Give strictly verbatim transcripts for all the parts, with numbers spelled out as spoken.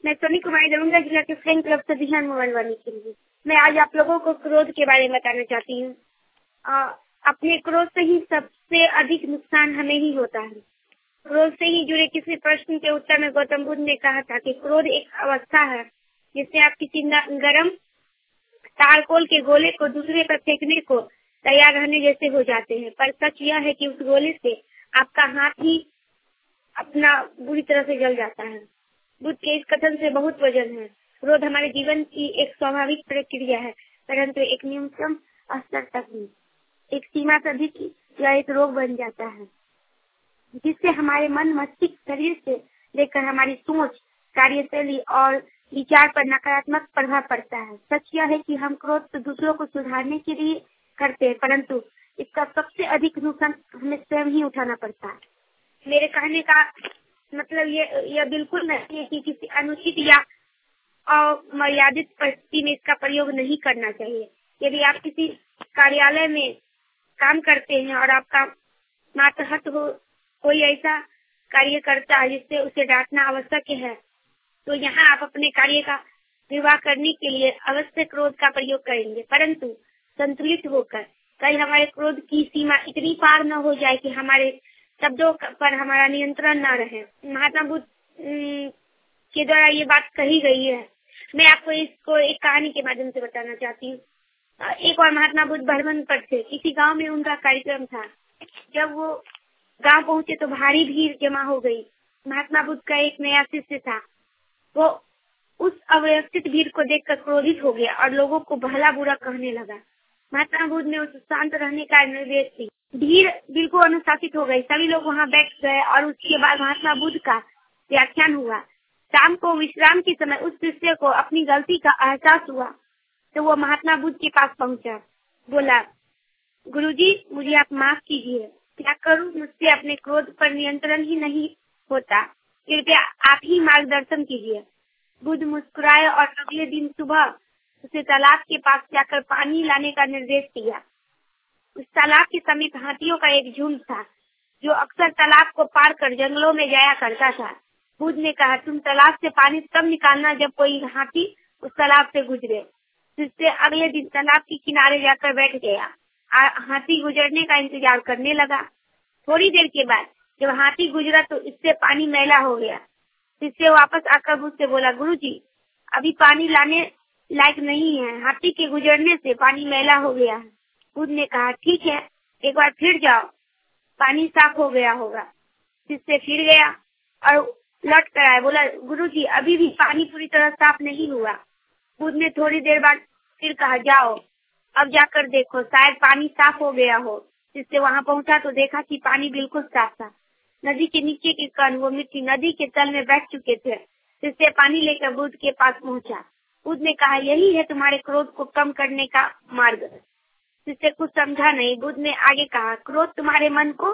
मैं सोनी कुमारी दरभंगा जिला के फ्रेंड क्लब से दिहान मोबाइल वाली के लिए मैं आज आप लोगों को क्रोध के बारे में बताना चाहती हूँ। अपने क्रोध से ही सबसे अधिक नुकसान हमें ही होता है। क्रोध से ही जुड़े किसी प्रश्न के उत्तर में गौतम बुद्ध ने कहा था कि क्रोध एक अवस्था है जिससे आप किसी गरम तारकोल के गोले को दूसरे पर फेंकने को तैयार रहने जैसे हो जाते हैं, पर सच यह है कि उस गोले से आपका हाथ ही अपना बुरी तरह से जल जाता है। बुद्ध के इस कथन से बहुत वजन है। क्रोध हमारे जीवन की एक स्वाभाविक प्रक्रिया है, परंतु एक न्यूनतम स्तर तक नहीं। एक सीमा से अधिक यह एक रोग बन जाता है जिससे हमारे मन, मस्तिष्क, शरीर से लेकर हमारी सोच, कार्यशैली और विचार पर नकारात्मक प्रभाव पड़ता है। सच यह है कि हम क्रोध तो दूसरों को सुधारने के लिए करते हैं, परंतु इसका सबसे अधिक नुकसान हमें स्वयं ही उठाना पड़ता है। मेरे कहने का मतलब ये यह बिल्कुल नहीं है कि किसी अनुचित या अमर्यादित परिस्थिति में इसका प्रयोग नहीं करना चाहिए। यदि आप किसी कार्यालय में काम करते हैं और आपका मातहत हो कोई ऐसा कार्य करता है जिससे उसे डांटना आवश्यक है, तो यहाँ आप अपने कार्य का निर्वाह करने के लिए अवश्य क्रोध का प्रयोग करेंगे, परंतु संतुलित होकर। कहीं हमारे क्रोध की सीमा इतनी पार न हो जाए कि हमारे शब्दों पर हमारा नियंत्रण न रहे। महात्मा बुद्ध के द्वारा ये बात कही गई है। मैं आपको इसको एक कहानी के माध्यम से बताना चाहती हूँ। एक और महात्मा बुद्ध भ्रमण पर थे। किसी गांव में उनका कार्यक्रम था। जब वो गांव पहुंचे तो भारी भीड़ जमा हो गई। महात्मा बुद्ध का एक नया शिष्य था। वो उस अव्यवस्थित भीड़ को देखकर क्रोधित हो गया और लोगों को भला बुरा कहने लगा। महात्मा बुद्ध ने उसे शांत रहने का निर्देश दिया। भीड़ बिल्कुल अनुशासित हो गई। सभी लोग वहां बैठ गए और उसके बाद महात्मा बुद्ध का व्याख्यान हुआ। शाम को विश्राम के समय उस शिष्य को अपनी गलती का एहसास हुआ तो वो महात्मा बुद्ध के पास पहुंचा। बोला, गुरुजी, मुझे आप माफ कीजिए। क्या करूं? मुझसे अपने क्रोध पर नियंत्रण ही नहीं होता। कृपया आप ही मार्गदर्शन कीजिए। बुद्ध मुस्कुराए और अगले दिन सुबह उसे तालाब के पास जाकर पानी लाने का निर्देश दिया। उस तालाब के समीप हाथियों का एक झुंड था जो अक्सर तालाब को पार कर जंगलों में जाया करता था। बुद्ध ने कहा, तुम तालाब से पानी तब निकालना जब कोई हाथी उस तालाब से गुजरे। जिससे अगले दिन तालाब के किनारे जाकर बैठ गया। हाथी गुजरने का इंतजार करने लगा। थोड़ी देर के बाद जब हाथी गुजरा तो इससे पानी मैला हो गया। इससे वापस आकर बुद्ध से बोला, गुरुजी, अभी पानी लाने लायक नहीं है। हाथी के गुजरने से पानी मैला हो गया है। बुद्ध ने कहा, ठीक है, एक बार फिर जाओ, पानी साफ हो गया होगा। जिससे फिर गया और लौट कर आया। बोला, गुरुजी, अभी भी पानी पूरी तरह साफ नहीं हुआ। बुद्ध ने थोड़ी देर बाद फिर कहा, जाओ, अब जाकर देखो, शायद पानी साफ हो गया हो। जिससे वहां पहुंचा तो देखा कि पानी बिल्कुल साफ था। नदी के नीचे के कण वो मिट्टी नदी के तल में बैठ चुके थे। जिससे पानी लेकर बुद्ध के पास पहुंचा। बुद्ध ने कहा, यही है तुम्हारे क्रोध को कम करने का मार्ग। जिससे कुछ समझा नहीं। बुद्ध ने आगे कहा, क्रोध तुम्हारे मन को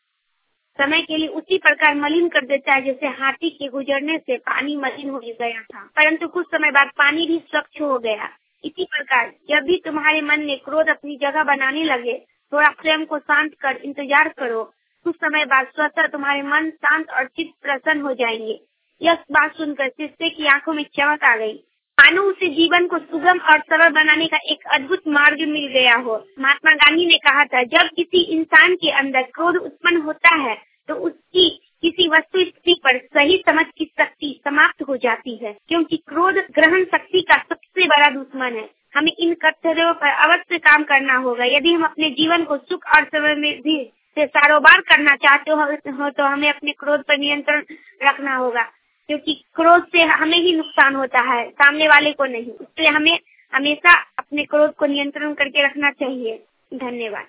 समय के लिए उसी प्रकार मलिन कर देता है जैसे हाथी के गुजरने से पानी मलिन हो गया था, परंतु कुछ समय बाद पानी भी स्वच्छ हो गया। इसी प्रकार जब भी तुम्हारे मन में क्रोध अपनी जगह बनाने लगे, थोड़ा स्वयं को शांत कर इंतजार करो। कुछ समय बाद स्वतः तुम्हारे मन शांत और चित्त प्रसन्न हो जाएंगे। यह बात सुनकर शिष्य की आंखों में चमक आ गई, मानो उसे जीवन को सुगम और सरल बनाने का एक अद्भुत मार्ग मिल गया हो। महात्मा गांधी ने कहा था, जब किसी इंसान के अंदर क्रोध उत्पन्न होता है तो उसकी किसी वस्तु स्थिति पर सही समझ की शक्ति समाप्त हो जाती है, क्योंकि क्रोध ग्रहण शक्ति का सबसे बड़ा दुश्मन है। हमें इन कर्तव्यों पर अवश्य काम करना होगा। यदि हम अपने जीवन को सुख और समृद्धि से कारोबार करना चाहते हो तो हमें अपने क्रोध पर नियंत्रण रखना होगा, क्योंकि क्रोध से हमें ही नुकसान होता है, सामने वाले को नहीं। इसलिए हमें हमेशा अपने क्रोध को नियंत्रण करके रखना चाहिए। धन्यवाद।